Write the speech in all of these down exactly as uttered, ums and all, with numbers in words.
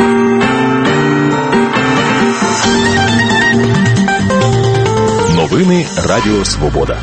Новини Радіо Свобода.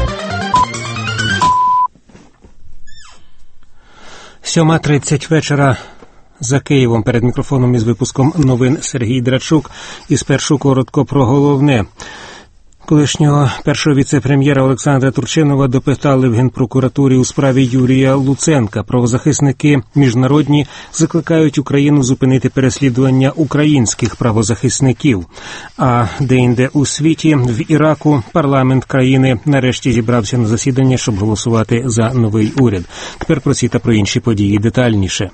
сьома тридцять вечора за Києвом. Перед мікрофоном із випуском новин Сергій Драчук. І спершу коротко про головне. Колишнього першого віце-прем'єра Олександра Турчинова допитали в Генпрокуратурі у справі Юрія Луценка. Правозахисники міжнародні закликають Україну зупинити переслідування українських правозахисників. А де-інде у світі, в Іраку, парламент країни нарешті зібрався на засідання, щоб голосувати за новий уряд. Тепер про ці та про інші події детальніше.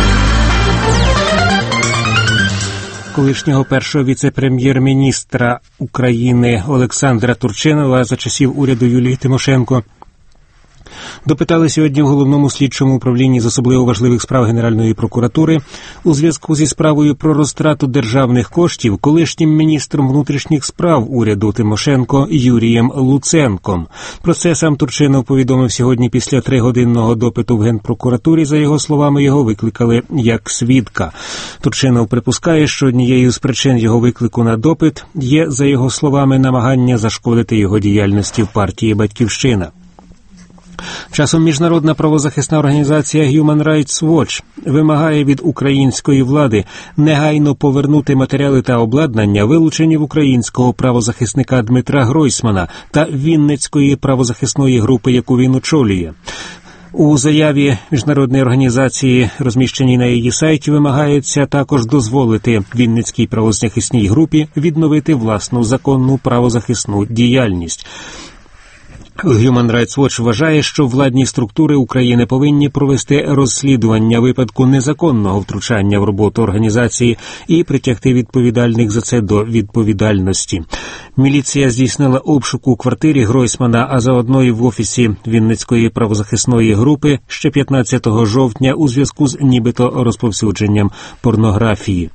Колишнього першого віце-прем'єр-міністра України Олександра Турчинова за часів уряду Юлії Тимошенко допитали сьогодні в Головному слідчому управлінні з особливо важливих справ Генеральної прокуратури у зв'язку зі справою про розтрату державних коштів колишнім міністром внутрішніх справ уряду Тимошенко Юрієм Луценком. Про це сам Турчинов повідомив сьогодні після тригодинного допиту в Генпрокуратурі. За його словами, його викликали як свідка. Турчинов припускає, що однією з причин його виклику на допит є, за його словами, намагання зашкодити його діяльності в партії «Батьківщина». Часом міжнародна правозахисна організація Human Rights Watch вимагає від української влади негайно повернути матеріали та обладнання, вилучені в українського правозахисника Дмитра Гройсмана та Вінницької правозахисної групи, яку він очолює. У заяві міжнародної організації, розміщеній на її сайті, вимагається також дозволити Вінницькій правозахисній групі відновити власну законну правозахисну діяльність. Human Rights Watch вважає, що владні структури України повинні провести розслідування випадку незаконного втручання в роботу організації і притягти відповідальних за це до відповідальності. Міліція здійснила обшук у квартирі Гройсмана, а заодно і в офісі Вінницької правозахисної групи ще п'ятнадцятого жовтня у зв'язку з нібито розповсюдженням порнографії.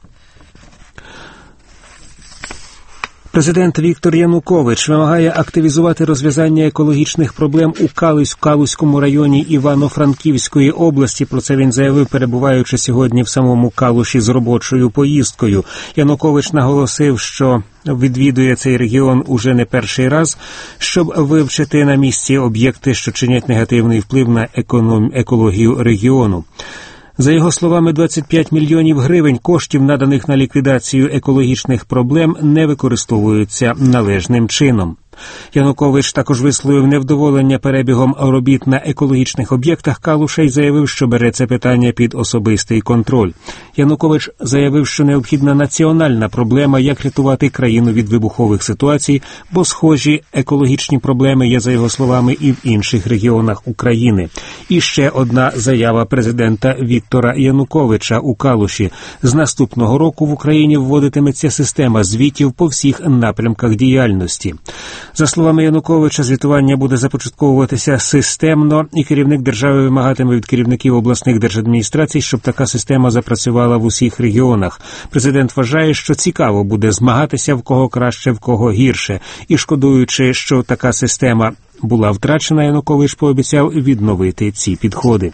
Президент Віктор Янукович вимагає активізувати розв'язання екологічних проблем у Калузькому районі Івано-Франківської області. Про це він заявив, перебуваючи сьогодні в самому Калуші з робочою поїздкою. Янукович наголосив, що відвідує цей регіон уже не перший раз, щоб вивчити на місці об'єкти, що чинять негативний вплив на економ... екологію регіону. За його словами, двадцять п'ять мільйонів гривень коштів, наданих на ліквідацію екологічних проблем, не використовуються належним чином. Янукович також висловив невдоволення перебігом робіт на екологічних об'єктах Калуша і заявив, що бере це питання під особистий контроль. Янукович заявив, що необхідна національна проблема, як рятувати країну від вибухових ситуацій, бо схожі екологічні проблеми є, за його словами, і в інших регіонах України. І ще одна заява президента Віктора Януковича у Калуші. З наступного року в Україні вводитиметься система звітів по всіх напрямках діяльності. За словами Януковича, звітування буде започатковуватися системно, і керівник держави вимагатиме від керівників обласних держадміністрацій, щоб така система запрацювала в усіх регіонах. Президент вважає, що цікаво буде змагатися, в кого краще, в кого гірше. І шкодуючи, що така система була втрачена, Янукович пообіцяв відновити ці підходи.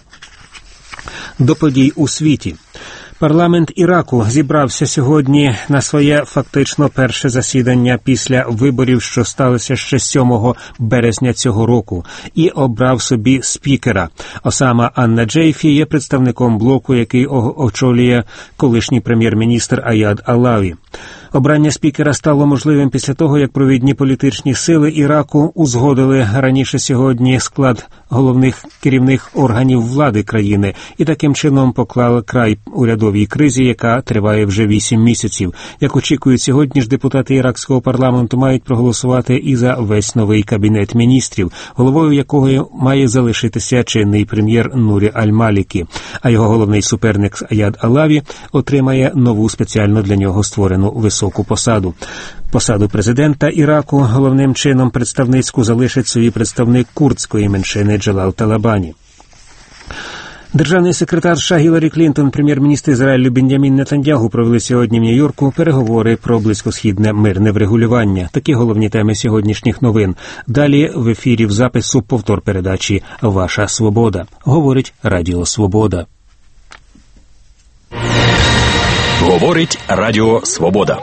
До подій у світі. Парламент Іраку зібрався сьогодні на своє фактично перше засідання після виборів, що сталося ще сьомого березня цього року, і обрав собі спікера. Осама ан-Наджейфі є представником блоку, який очолює колишній прем'єр-міністр Аяд Алаві. Обрання спікера стало можливим після того, як провідні політичні сили Іраку узгодили раніше сьогодні склад головних керівних органів влади країни і таким чином поклали край урядовій кризі, яка триває вже вісім місяців. Як очікують сьогодні ж, депутати іракського парламенту мають проголосувати і за весь новий кабінет міністрів, головою якого має залишитися чинний прем'єр Нурі Аль-Малікі, а його головний суперник Аяд Алаві отримає нову спеціально для нього створену високу посаду. Посаду президента Іраку головним чином представницьку залишить собі представник курдської меншини Джалал Талабані. Державний секретар США Гіларі Клінтон, прем'єр-міністр Ізраїлю Бенджамін Нетаньяху провели сьогодні в Нью-Йорку переговори про близькосхідне мирне врегулювання. Такі головні теми сьогоднішніх новин. Далі в ефірі в запису повтор передачі «Ваша свобода». Говорить Радіо Свобода. Говорить Радіо Свобода.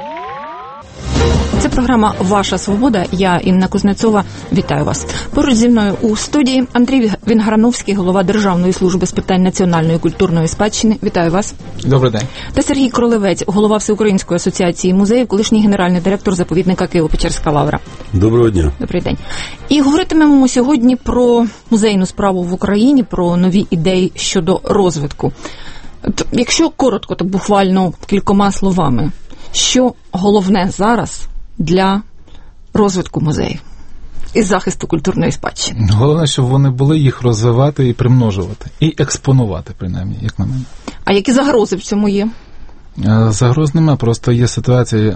Це програма «Ваша свобода». Я, Інна Кузнецова, вітаю вас. Поруч зі мною у студії Андрій Вінграновський, голова Державної служби з питань національної культурної спадщини. Вітаю вас. Добрий день. Та Сергій Кролевець, голова Всеукраїнської асоціації музеїв, колишній генеральний директор заповідника Києво-Печерська лавра. Доброго дня. Добрий день. І говоритимемо сьогодні про музейну справу в Україні, про нові ідеї щодо розвитку. Якщо коротко, так буквально кількома словами, що головне зараз для розвитку музеїв і захисту культурної спадщини? Головне, щоб вони були, їх розвивати і примножувати. І експонувати, принаймні, як на мене. А які загрози в цьому є? Загроз нема, просто є ситуація,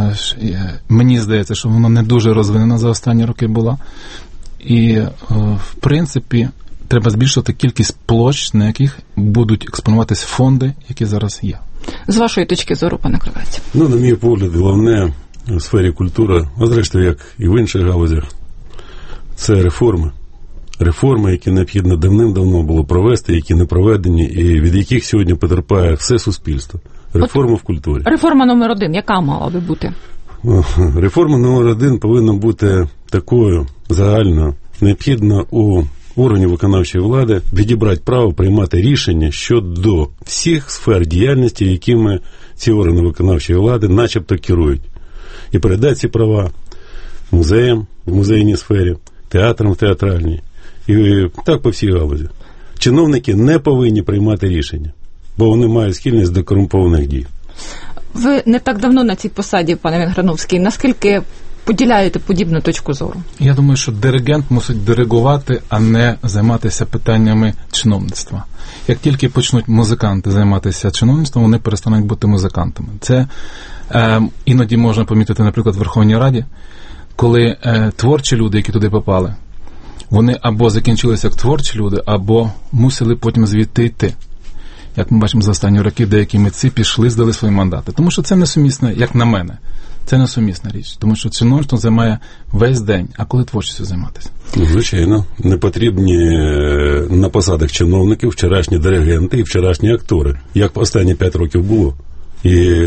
мені здається, що вона не дуже розвинена за останні роки була. І, в принципі, треба збільшувати кількість площ, на яких будуть експонуватись фонди, які зараз є. З вашої точки зору, пане Кролевець? Ну, на мій погляд, головне в сфері культури, а зрештою, як і в інших галузях, це реформи. Реформи, які необхідно давним-давно було провести, які не проведені, і від яких сьогодні потерпає все суспільство. Реформа в культурі. Реформа номер один, яка мала би бути? Реформа номер один повинна бути такою загальною. Необхідно у органів виконавчої влади відібрати право приймати рішення щодо всіх сфер діяльності, якими ці органи виконавчої влади начебто керують. І передати ці права музеям в музейній сфері, театрам в театральній. І так по всій галузі. Чиновники не повинні приймати рішення, бо вони мають схильність до корумпованих дій. Ви не так давно на цій посаді, пане Вінграновський. Наскільки поділяєте подібну точку зору? Я думаю, що диригент мусить диригувати, а не займатися питаннями чиновництва. Як тільки почнуть музиканти займатися чиновництвом, вони перестануть бути музикантами. Це е, іноді можна помітити, наприклад, в Верховній Раді, коли е, творчі люди, які туди попали, вони або закінчилися як творчі люди, або мусили потім звідти йти. Як ми бачимо за останні роки, деякі митці пішли, здали свої мандати. Тому що це несумісне, як на мене, це несумісна річ. Тому що чиновництво займає весь день, а коли творчістю займатися? Звичайно. Не потрібні на посадах чиновників вчорашні диригенти і вчорашні актори. Як останні п'ять років було. І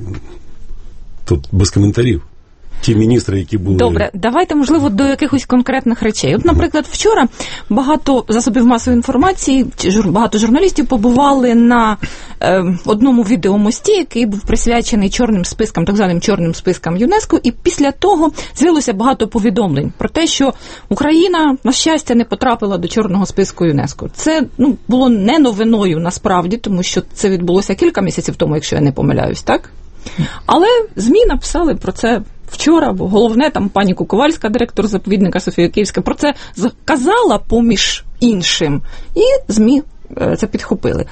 тут без коментарів. Ті міністри, які були... Добре, давайте, можливо, до якихось конкретних речей. От, наприклад, вчора багато засобів масової інформації, багато журналістів побували на е, одному відеомості, який був присвячений чорним спискам, так званим чорним спискам ЮНЕСКО, і після того з'явилося багато повідомлень про те, що Україна, на щастя, не потрапила до чорного списку ЮНЕСКо. Це, ну, було не новиною насправді, тому що це відбулося кілька місяців тому, якщо я не помиляюсь, так? Але ЗМІ написали про це вчора, бо головне, там пані Куковальська, директор заповідника Софія Київська, про це казала поміж іншим. І ЗМІ це підхопили.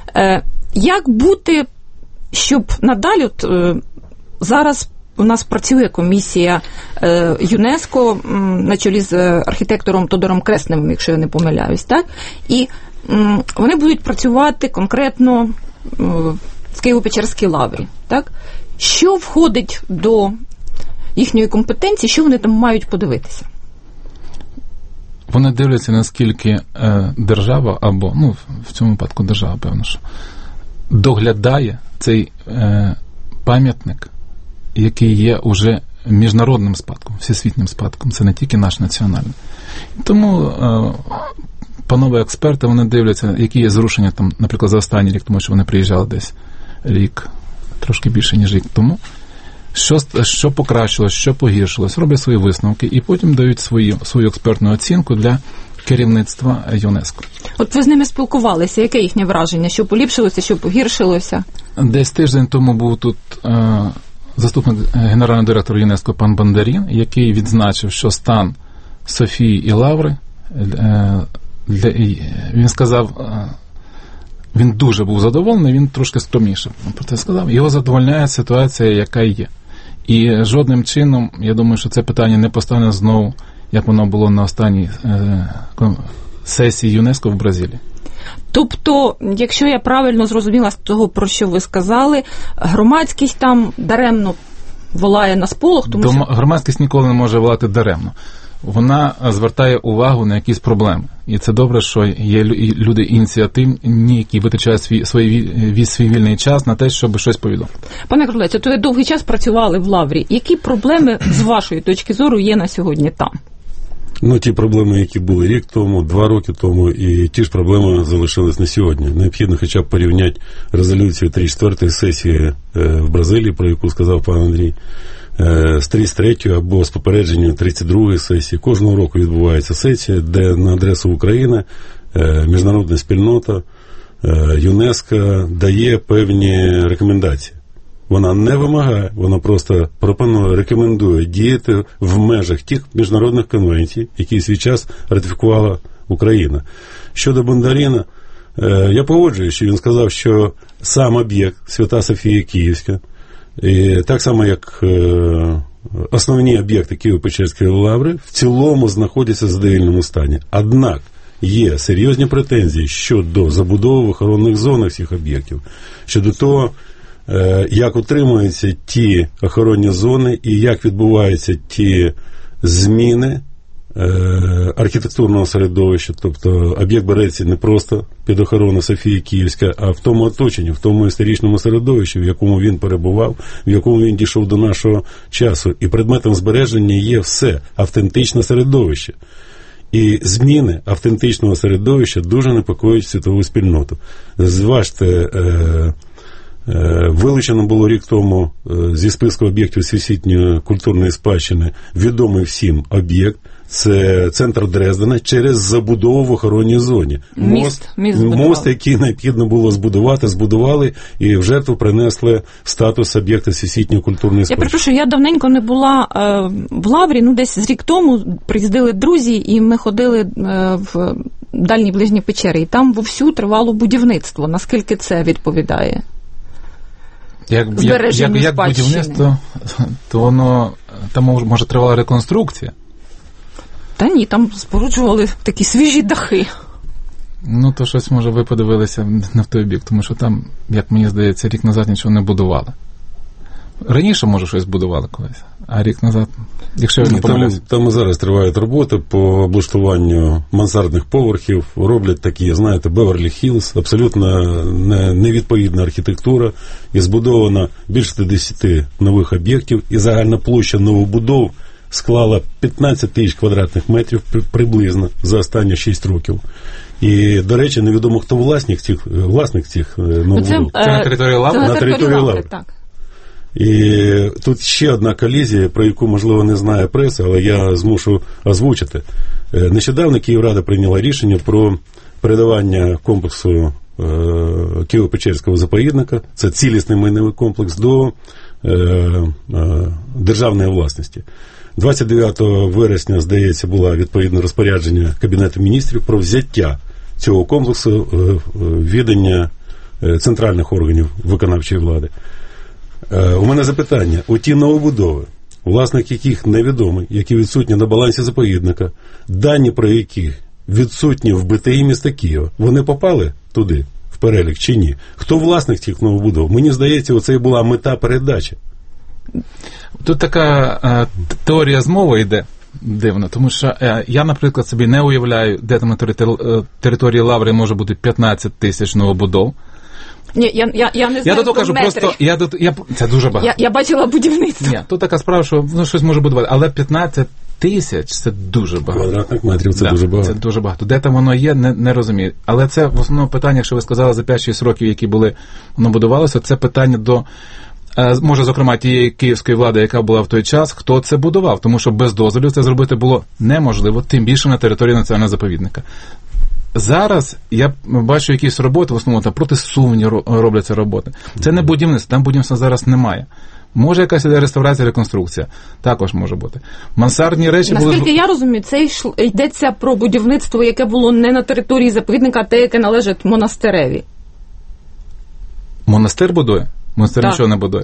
Як бути, щоб надалі, от, зараз у нас працює комісія ЮНЕСКО на чолі з архітектором Тодором Кресневим, якщо я не помиляюсь, так? І вони будуть працювати конкретно в Києво-Печерській лаврі, так? Що входить до їхньої компетенції, що вони там мають подивитися? Вони дивляться, наскільки е, держава, або, ну, в цьому випадку держава, певно, що доглядає цей е, пам'ятник, який є уже міжнародним спадком, всесвітнім спадком. Це не тільки наш національний. Тому е, панове експерти, вони дивляться, які є зрушення, там, наприклад, за останній рік, тому що вони приїжджали десь рік, трошки більше, ніж рік тому. Що, що покращилось, що погіршилось, роблять свої висновки і потім дають свої, свою експертну оцінку для керівництва ЮНЕСКО. От ви з ними спілкувалися, яке їхнє враження? Що поліпшилося, що погіршилося? Десь тиждень тому був тут е, заступник генерального директора ЮНЕСКО пан Бондарін, який відзначив, що стан Софії і Лаври, е, для, він сказав... Е, Він дуже був задоволений, він трошки скромніше про це сказав. Його задовольняє ситуація, яка є. І жодним чином, я думаю, що це питання не постане знову, як воно було на останній е, сесії ЮНЕСКО в Бразилії. Тобто, якщо я правильно зрозуміла з того, про що ви сказали, громадськість там даремно волає на сполох, тому Дома, що... Громадськість ніколи не може волати даремно. Вона звертає увагу на якісь проблеми. І це добре, що є люди ініціативні, які витрачають свій, свій, свій вільний час на те, щоб щось повідомити. Пане Крулець, то ви довгий час працювали в Лаврі. Які проблеми, з вашої точки зору, є на сьогодні там? Ну, ті проблеми, які були рік тому, два роки тому, і ті ж проблеми залишились на сьогодні. Необхідно хоча б порівняти резолюцію тридцять четвертої сесії в Бразилії, про яку сказав пан Андрій, з тридцять третьої або з попередженням тридцять другої сесії. Кожного року відбувається сесія, де на адресу України міжнародна спільнота, ЮНЕСКО дає певні рекомендації. Вона не вимагає, вона просто пропонує, рекомендує діяти в межах тих міжнародних конвенцій, які в свій час ратифікувала Україна. Щодо Бондаріна, я погоджуюсь, що він сказав, що сам об'єкт Свята Софія Київська, і так само, як основні об'єкти Києво-Печерської лаври, в цілому знаходяться в задовільному стані. Однак є серйозні претензії щодо забудови в охоронних зонах всіх об'єктів, щодо того, як утримуються ті охоронні зони і як відбуваються ті зміни архітектурного середовища. Тобто об'єкт береться не просто під охорону Софії Київська, а в тому оточенні, в тому історичному середовищі, в якому він перебував, в якому він дійшов до нашого часу. І предметом збереження є все, автентичне середовище. І зміни автентичного середовища дуже непокоїть світову спільноту. Зважте, е- вилучено було рік тому зі списку об'єктів всесвітньої культурної спадщини відомий всім об'єкт. Це центр Дрездена через забудову в охоронній зоні. Міст, мост, міст мост, який необхідно було збудувати, збудували і в жертву принесли статус об'єкта всесвітньої культурної спадщини. Я перепрошую, я давненько не була е, в Лаврі, ну десь з рік тому приїздили друзі, і ми ходили е, в дальні ближні печери, і там вовсю тривало будівництво. Наскільки це відповідає? Як, як, як, як будівництво, то воно, там може тривала реконструкція. Та ні, там споруджували такі свіжі дахи. Ну, то щось, може, ви подивилися не в той бік, тому що там, як мені здається, рік назад нічого не будували. Раніше, може, щось будували колись, а рік назад, якщо я не помиляюсь. Там, там і зараз тривають роботи по облаштуванню мансардних поверхів, роблять такі, знаєте, Беверлі-Хіллз, абсолютно не, невідповідна архітектура, і збудовано більше десяти нових об'єктів, і загальна площа новобудов склала п'ятнадцять тисяч квадратних метрів приблизно за останні шість років. І, до речі, невідомо, хто власник цих, власник цих новобудов. Це, це на території Лаври? На території Лаври, так. І тут ще одна колізія, про яку, можливо, не знає преса, але я змушу озвучити. Нещодавно Київрада прийняла рішення про передавання комплексу е, Києво-Печерського заповідника, це цілісний майновий комплекс, до е, е, державної власності. двадцять дев'ятого вересня, здається, було відповідне розпорядження Кабінету міністрів про взяття цього комплексу е, відання е, центральних органів виконавчої влади. У мене запитання. У ті новобудови, власник яких невідомий, які відсутні на балансі заповідника, дані про яких відсутні в Б Т І міста Києва, вони попали туди, в перелік, чи ні? Хто власник цих новобудов? Мені здається, оце і була мета передачі. Тут така е, теорія змови йде дивно, тому що е, я, наприклад, собі не уявляю, де там на території, території Лаври може бути п'ятнадцять тисяч новобудов. Ні, я, я, я не знаю, я до того кажу, просто, я до, я, це дуже багато. Я, я бачила будівництво. Ні, тут така справа, що ну, щось може будувати, але п'ятнадцять тисяч це дуже багато. Квадратних метрів це да, дуже багато. Це дуже багато. Де там воно є, не, не розумію. Але це в основному питання, якщо ви сказали за п'ять-шість років, які були, воно будувалося, це питання до, може, зокрема, тієї київської влади, яка була в той час, хто це будував, тому що без дозволів це зробити було неможливо, тим більше на території національного заповідника. Зараз я бачу якісь роботи, в основному там протисувні робляться роботи. Це не будівництво, там будівництва зараз немає. Може якась реставрація, реконструкція. Також може бути. Мансардні речі були... Наскільки я розумію, це йшло, йдеться про будівництво, яке було не на території заповідника, а те, яке належить монастиреві. Монастир будує? Монастир так. Нічого не будує.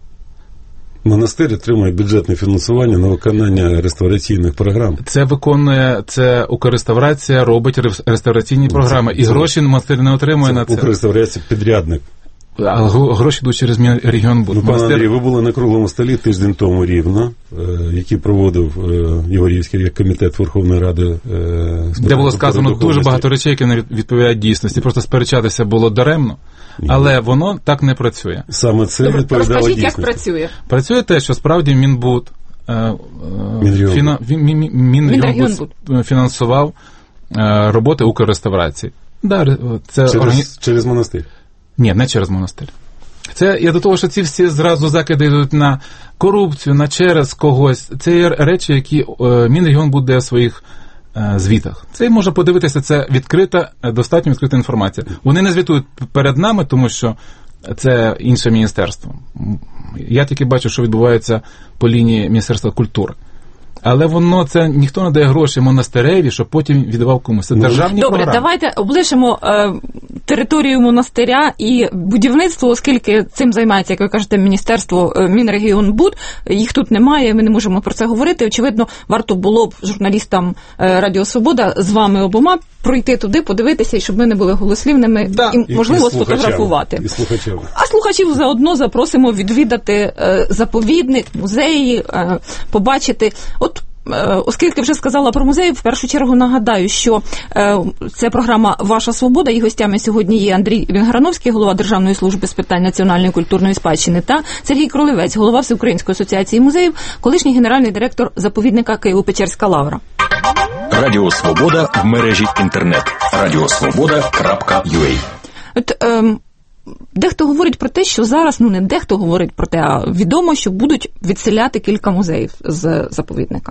Монастир отримує бюджетне фінансування на виконання реставраційних програм. Це виконує, це Укрреставрація робить реставраційні програми. І це, гроші монастир не отримує це на це. Укрреставрація підрядник. а гроші йдуть через Мінрегіонбуд. Ну, пане Андрій, ви були на круглому столі тиждень тому рівно, який проводив Яворівський як комітет Верховної Ради. Де було сказано дуже багато речей, які не відповідають дійсності. Просто сперечатися було даремно, але воно так не працює. Саме це Добре, відповідало розкажіть, дійсності. як працює? Працює те, що справді Мінбуд, фіна, Мінрегіонбуд фінансував роботи Укрреставрації. Да, це через, органі... через монастир? Ні, не через монастир. Це я до того, що ці всі зразу закиди йдуть на корупцію, на через когось. Це є речі, які е, Мінрегіонбуд дає в своїх е, звітах. Це можна подивитися, це відкрита, достатньо відкрита інформація. Вони не звітують перед нами, тому що це інше міністерство. Я тільки бачу, що відбувається по лінії Міністерства культури. Але воно, це ніхто не дає гроші монастиреві, щоб потім віддавав комусь. Це державні Добре, програми. давайте облишимо е, територію монастиря і будівництво, оскільки цим займається, як ви кажете, міністерство е, Мінрегіонбуд. Їх тут немає, ми не можемо про це говорити. Очевидно, варто було б журналістам е, Радіо Свобода з вами обома пройти туди, подивитися, і щоб ми не були голослівними, Да. і, можливо, і, і сфотографувати. І слухачів. А слухачів заодно запросимо відвідати е, заповідник, музеї, е, побачити. От, е, оскільки вже сказала про музеї, в першу чергу нагадаю, що е, це програма «Ваша свобода», і гостями сьогодні є Андрій Вінграновський, голова Державної служби з питань національної культурної спадщини, та Сергій Кролевець, голова Всеукраїнської асоціації музеїв, колишній генеральний директор заповідника Києво-Печерська лавра. Радіо Свобода в мережі інтернет. радіосвобода крапка ю а. От, ем, дехто говорить про те, що зараз, ну не дехто говорить про те, а відомо, що будуть відселяти кілька музеїв з заповідника.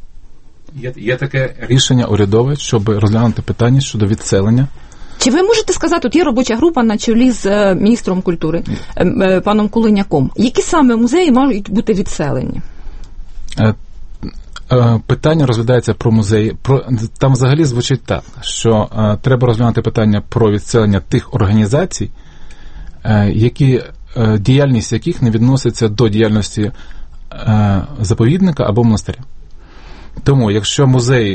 Є, є таке рішення урядове, щоб розглянути питання щодо відселення. Чи ви можете сказати, от є робоча група на чолі з е, міністром культури, е, е, паном Кулиняком. Які саме музеї мають бути відселені? Е, е, питання розглядається про музеї. Про, там взагалі звучить так, що е, треба розглянути питання про відселення тих організацій, е, які, е, діяльність яких не відноситься до діяльності е, заповідника або монастиря. Тому, якщо музеї,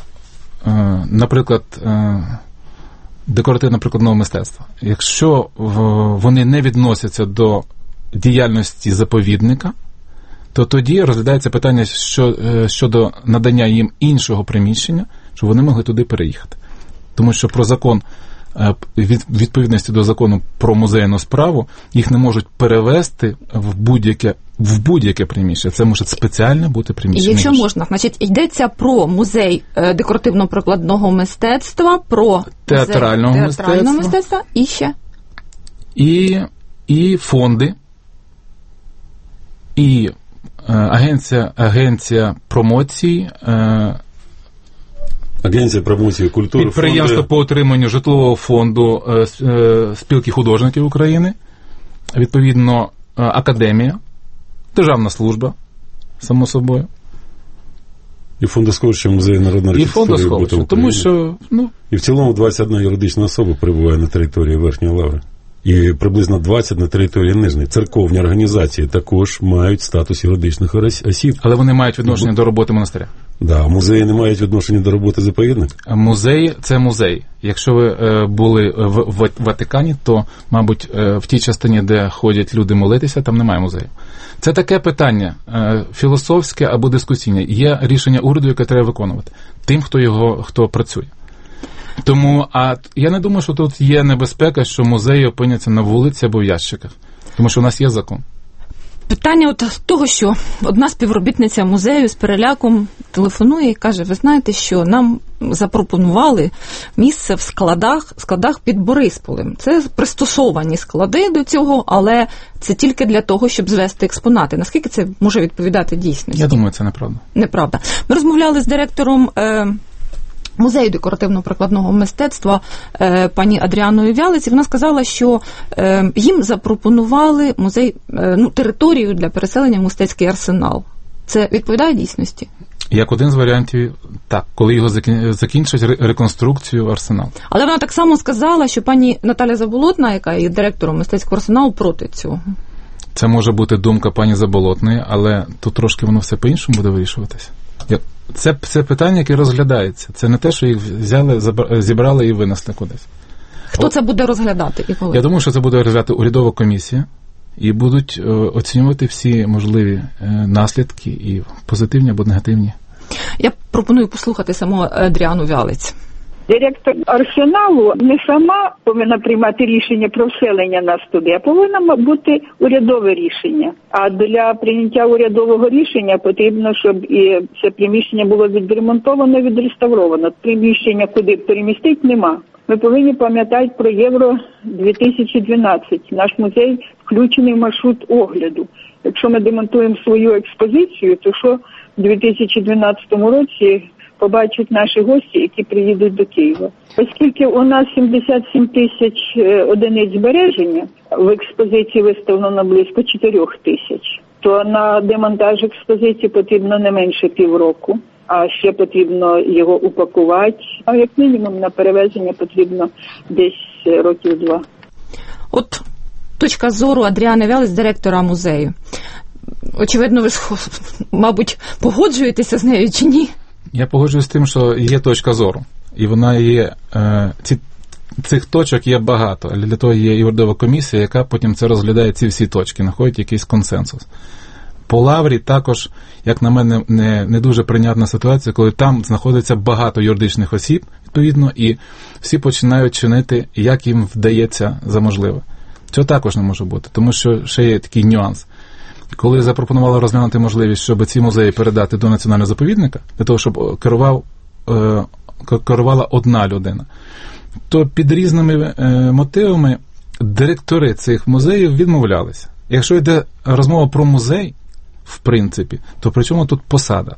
е, наприклад, е, декоративно-прикладного мистецтва, якщо вони не відносяться до діяльності заповідника, то тоді розглядається питання щодо надання їм іншого приміщення, щоб вони могли туди переїхати. Тому що про закон, відповідності до закону про музейну справу, їх не можуть перевести в будь-яке в будь-яке приміщення. Це може спеціально бути приміщення. Якщо можна, значить, йдеться про музей декоративно-прикладного мистецтва, про театрального, музей мистецтва, театрального мистецтва і ще? І, і фонди, і е, агенція, агенція промоції, е, Агенція промоції культури, підприємство фонди... по отриманню житлового фонду е, е, спілки художників України, відповідно, е, академія, державна служба, само собою. І фондосховище музею народної архітектури. І фондосховище, тому що... Ну... І в цілому двадцять одна юридична особа перебуває на території Верхньої Лаври. І приблизно двадцять на території Нижньої. Церковні організації також мають статус юридичних осіб. Але вони мають відношення Бо... до роботи монастиря. Да, музеї не мають відношення до роботи заповідника. Музеї – це музей. Якщо ви е, були в, в Ватикані, то, мабуть, е, в тій частині, де ходять люди молитися, там немає музею. Це таке питання е, філософське або дискусійне. Є рішення уряду, яке треба виконувати тим, хто його хто працює. Тому, а я не думаю, що тут є небезпека, що музеї опиняться на вулиці або в ящиках. Тому що у нас є закон. Питання от того, що одна співробітниця музею з переляком телефонує і каже, ви знаєте, що нам запропонували місце в складах, складах під Борисполем. Це пристосовані склади до цього, але це тільки для того, щоб звести експонати. Наскільки це може відповідати дійсності? Я думаю, це неправда. Неправда. Ми розмовляли з директором е, музею декоративно-прикладного мистецтва е, пані Адріаною Вялиць, і вона сказала, що е, їм запропонували музей, е, ну, територію для переселення в мистецький арсенал. Це відповідає дійсності? Як один з варіантів, так, коли його закінчать реконструкцію арсеналу. Але вона так само сказала, що пані Наталя Заболотна, яка є директором мистецького арсеналу, проти цього. Це може бути думка пані Заболотної, але тут трошки воно все по-іншому буде вирішуватися. Це, це питання, яке розглядається. Це не те, що їх взяли, зібрали і винесли кудись. Хто це буде розглядати і коли? Я думаю, що це буде розглядати урядова комісія, і будуть е, оцінювати всі можливі е, наслідки, і позитивні або негативні. Я пропоную послухати самого Адріану Вялиць. Директор Арсеналу не сама повинна приймати рішення про вселення нас туди, а повинно бути урядове рішення. А для прийняття урядового рішення потрібно, щоб і це приміщення було відремонтовано, відреставровано. Приміщення, куди перемістити, нема. Ми повинні пам'ятати про Євро дві тисячі дванадцять. Наш музей включений в маршрут огляду. Якщо ми демонтуємо свою експозицію, то що в дві тисячі дванадцятому році побачать наші гості, які приїдуть до Києва. Оскільки у нас сімдесят сім тисяч одиниць збереження, в експозиції виставлено близько чотирьох тисяч, то на демонтаж експозиції потрібно не менше півроку, а ще потрібно його упакувати, а як мінімум на перевезення потрібно десь років два. От точка зору Адріани Вялиць, директора музею. Очевидно, ви, мабуть, погоджуєтеся з нею чи ні? Я погоджуюсь з тим, що є точка зору, і вона є, е, ці, цих точок є багато, але для того є і урядова комісія, яка потім це розглядає, ці всі точки, знаходить якийсь консенсус. По Лаврі також, як на мене, не, не дуже прийнятна ситуація, коли там знаходиться багато юридичних осіб, відповідно, і всі починають чинити, як їм вдається за можливе. Цього також не може бути, тому що ще є такий нюанс. Коли запропонували розглянути можливість, щоб ці музеї передати до національного заповідника, для того, щоб керував, е, керувала одна людина, то під різними е, мотивами директори цих музеїв відмовлялися. Якщо йде розмова про музей, в принципі, то при чому тут посада?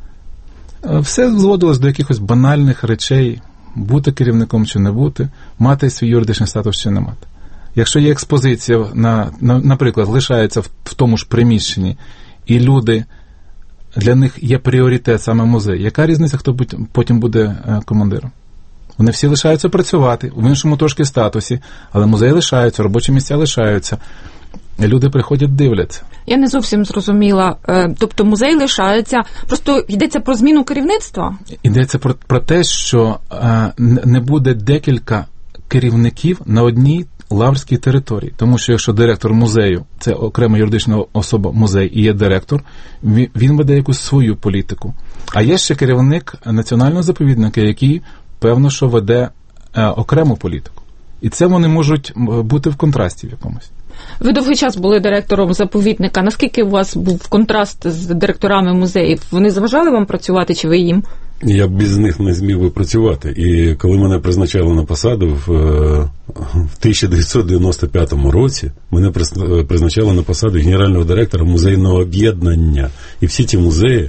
Все зводилось до якихось банальних речей, бути керівником чи не бути, мати свій юридичний статус чи не мати. Якщо є експозиція, на, на, наприклад, лишається в, в тому ж приміщенні, і люди, для них є пріоритет саме музей, яка різниця, хто потім буде е, командиром? Вони всі лишаються працювати, в іншому трошки статусі, але музеї лишаються, робочі місця лишаються. Люди приходять, дивляться. Я не зовсім зрозуміла. Тобто музей лишається, просто йдеться про зміну керівництва? Йдеться про, про те, що е, не буде декілька керівників на одній лаврській території. Тому що якщо директор музею, це окрема юридична особа музей і є директор, він веде якусь свою політику. А є ще керівник національного заповідника, який, певно, що веде е, окрему політику. І це вони можуть бути в контрасті в якомусь. Ви довгий час були директором заповідника. Наскільки у вас був контраст з директорами музеїв? Вони заважали вам працювати, чи ви їм? Я б без них не зміг би працювати. І коли мене призначали на посаду в, в тисяча дев'ятсот дев'яносто п'ятому році, мене призначали на посаду генерального директора музейного об'єднання. І всі ті музеї,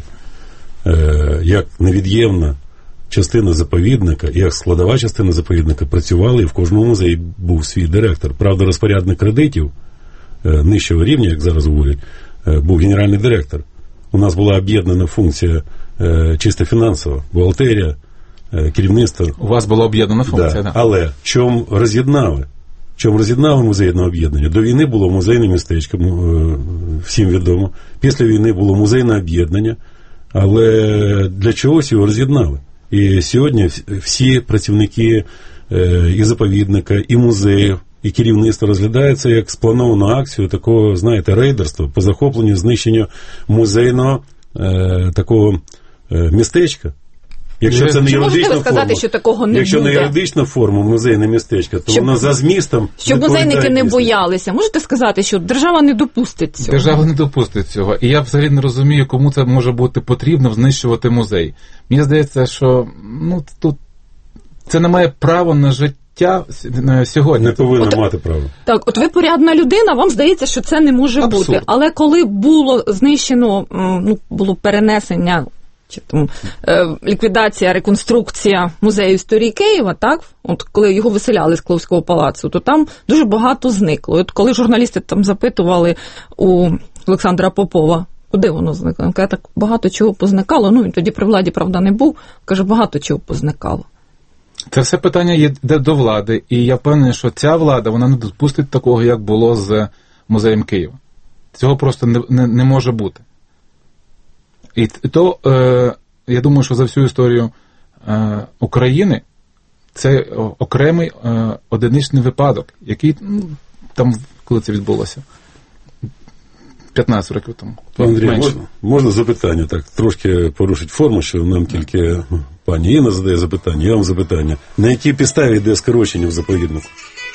як невід'ємна частина заповідника, як складова частина заповідника, працювали, і в кожному музеї був свій директор. Правда, розпорядник кредитів нижчого рівня, як зараз говорять, був генеральний директор. У нас була об'єднана функція чисто фінансова, бухгалтерія, керівництво. У вас була об'єднана функція, да. Да. Але чому роз'єднали? Чому роз'єднали музейне об'єднання? До війни було музейне містечко, всім відомо. Після війни було музейне об'єднання, але для чогось його роз'єднали. І сьогодні всі працівники і заповідника, і музеїв, і керівництво розглядаються як сплановану акцію такого, знаєте, рейдерства по захопленню, знищенню музейного е, такого е, містечка. Якщо це не юридична форма, сказати, що такого не якщо буде? не юридична форма музейне містечко, то щоб, воно за змістом щоб музейники не боялися. Можете сказати, що держава не допустить цього? Держава не допустить цього. І я взагалі не розумію, кому це може бути потрібно знищувати музей. Мені здається, що ну, тут це не має права на життя сьогодні. Не повинна от, мати право. Так, от ви порядна людина, вам здається, що це не може Абсурд. бути. Але коли було знищено, ну, було перенесення, чи там е, ліквідація, реконструкція музею історії Києва, так, от коли його виселяли з Кловського палацу, то там дуже багато зникло. От коли журналісти там запитували у Олександра Попова, куди воно зникло, він каже, так багато чого позникало, ну він тоді при владі, правда, не був, каже, багато чого позникало. Це все питання йде до влади, і я впевнений, що ця влада, вона не допустить такого, як було з музеєм Києва. Цього просто не, не, не може бути. І то, е, я думаю, що за всю історію е, України це окремий е, одиничний випадок, який, ну, там, коли це відбулося? п'ятнадцять років тому. Пан Андрій, можна, можна запитання? Так, трошки порушить форму, що нам тільки пані Інна задає запитання, я вам запитання. На якій підставі йде скорочення в заповіднику?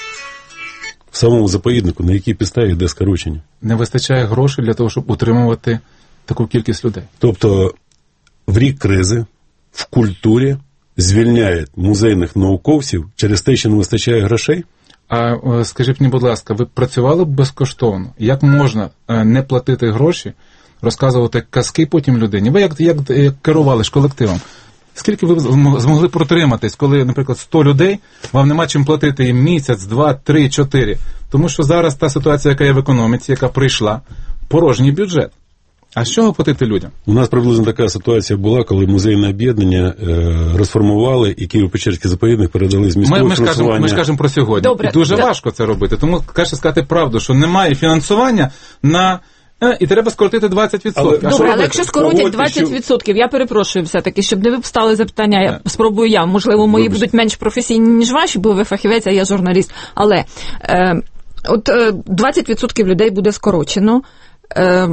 В самому заповіднику на якій підставі йде скорочення? Не вистачає грошей для того, щоб утримувати таку кількість людей. Тобто в рік кризи в культурі звільняють музейних науковців через те, що не вистачає грошей? А скажіть мені, будь ласка, ви працювали б безкоштовно? Як можна не платити гроші, розказувати казки потім людині? Ви як, як, як керували ж колективом? Скільки ви змогли протриматись, коли, наприклад, сто людей, вам нема чим платити їм місяць, два, три, чотири? Тому що зараз та ситуація, яка є в економіці, яка прийшла, порожній бюджет. А з чого платити людям? У нас приблизно така ситуація була, коли музейне об'єднання е, розформували і Києво-Печерський заповідник передали з міського ми, ми фінансування. Скажемо, ми ж кажемо про сьогодні. Добре. І дуже Да. важко це робити. Тому, краще сказати правду, що немає фінансування на... Е, і треба скоротити двадцять відсотків. Але... А що Добре, але робити? якщо скоротять двадцять відсотків, я перепрошую все-таки, щоб не ви встали запитання, я спробую я. Можливо, мої Вибачте. будуть менш професійні, ніж ваші, бо ви фахівець, а я журналіст. Але е, от е, двадцять відсотків людей буде скорочено. Е,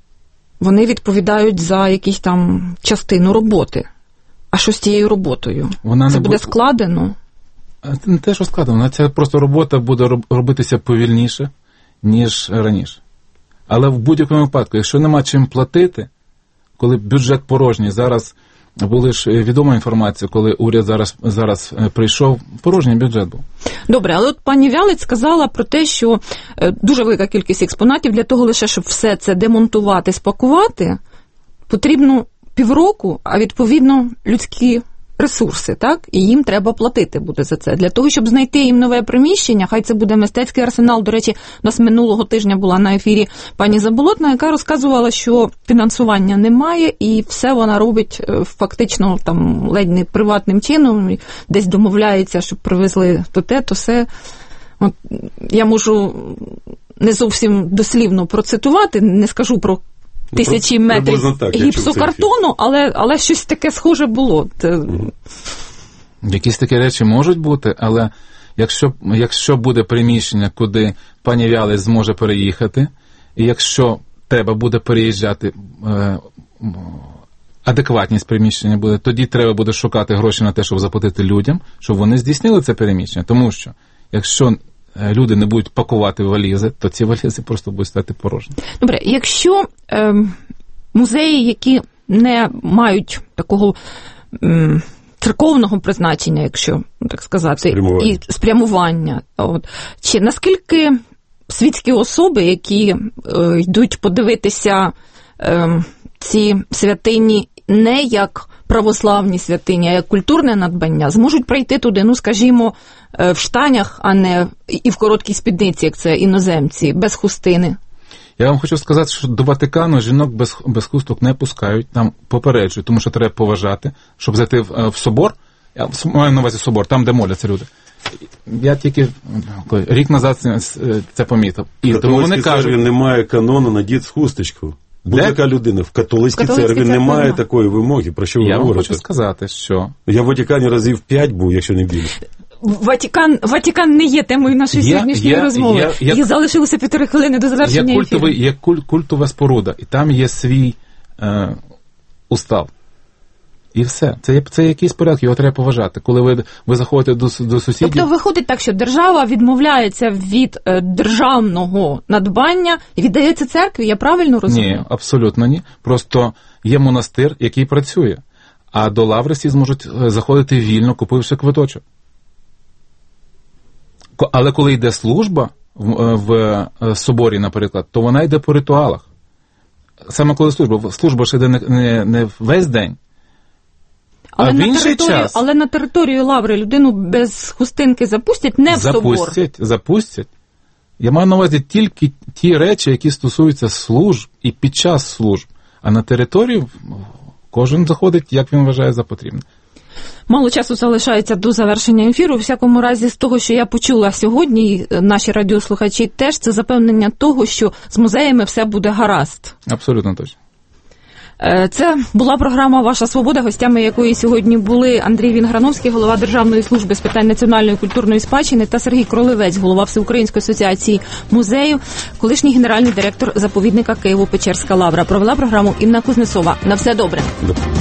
вони відповідають за якісь там частину роботи. А що з тією роботою? Вона Це не буде бу- складено? Це не те, що складно. Ця просто робота буде роб- робитися повільніше, ніж раніше. Але в будь-якому випадку, якщо нема чим платити, коли бюджет порожній, зараз була ж відома інформація, коли уряд зараз, зараз прийшов, порожній бюджет був. Добре, але от пані Вялець сказала про те, що е, дуже велика кількість експонатів для того лише, щоб все це демонтувати, спакувати, потрібно півроку, а відповідно людські ресурси, так? І їм треба платити буде за це. Для того, щоб знайти їм нове приміщення, хай це буде мистецький арсенал. До речі, у нас минулого тижня була на ефірі пані Заболотна, яка розказувала, що фінансування немає, і все вона робить фактично там ледь не приватним чином, десь домовляється, щоб привезли то те, то все. От, я можу не зовсім дослівно процитувати, не скажу про тисячі метрів так, гіпсокартону, але, але щось таке схоже було. Це... Якісь такі речі можуть бути, але якщо, якщо буде приміщення, куди пані Вялець зможе переїхати, і якщо треба буде переїжджати, е, адекватність приміщення буде, тоді треба буде шукати гроші на те, щоб заплатити людям, щоб вони здійснили це переміщення. Тому що, якщо люди не будуть пакувати валізи, то ці валізи просто будуть стати порожні. Добре, якщо е, музеї, які не мають такого е, церковного призначення, якщо так сказати, спрямування. і спрямування, от, чи наскільки світські особи, які е, йдуть подивитися е, ці святині не як православні святині, а як культурне надбання, зможуть прийти туди, ну, скажімо, в штанях, а не і в короткій спідниці, як це іноземці, без хустини? Я вам хочу сказати, що до Ватикану жінок без, без хусток не пускають, там попереджують, тому що треба поважати, щоб зайти в, в собор, я маю на увазі собор, там, де моляться люди. Я тільки рік назад це, це помітив. І тому вони кажуть, немає канону надіти з хусточку. Будь-яка людина в католицькій, в католицькій церкві немає немає такої вимоги, про що ви я говорите. Я вам хочу сказати, що... Я в Ватикані разів п'ять був, якщо не більше. Ватикан, Ватикан не є темою нашої є, сьогоднішньої є, розмови. Є, є, Їх залишилося півтори хвилини до завершення є культовий, ефіру. Є куль, культова споруда, і там є свій е, устав. І все. Це є, це якийсь порядок, його треба поважати. Коли ви, ви заходите до, до сусідів... Тобто виходить так, що держава відмовляється від е, державного надбання і віддається церкві, я правильно розумію? Ні, абсолютно ні. Просто є монастир, який працює, а до лаври всі зможуть заходити вільно, купивши квиточок. Але коли йде служба в, в соборі, наприклад, то вона йде по ритуалах. Саме коли служба, служба ж йде не, не, не весь день, але а в на інший час. Але на територію лаври людину без хустинки запустять, не в собор. Запустять, запустять. Я маю на увазі тільки ті речі, які стосуються служб і під час служб. А на територію кожен заходить, як він вважає за потрібне. Мало часу залишається до завершення ефіру. У всякому разі, з того, що я почула сьогодні, і наші радіослухачі теж, це запевнення того, що з музеями все буде гаразд. Абсолютно точно. Це була програма «Ваша свобода», гостями якої сьогодні були Андрій Вінграновський, голова Державної служби з питань національної культурної спадщини, та Сергій Кролевець, голова Всеукраїнської асоціації музеїв, колишній генеральний директор заповідника Києво-Печерська лавра. Провела програму Інна Кузнецова. На все добре.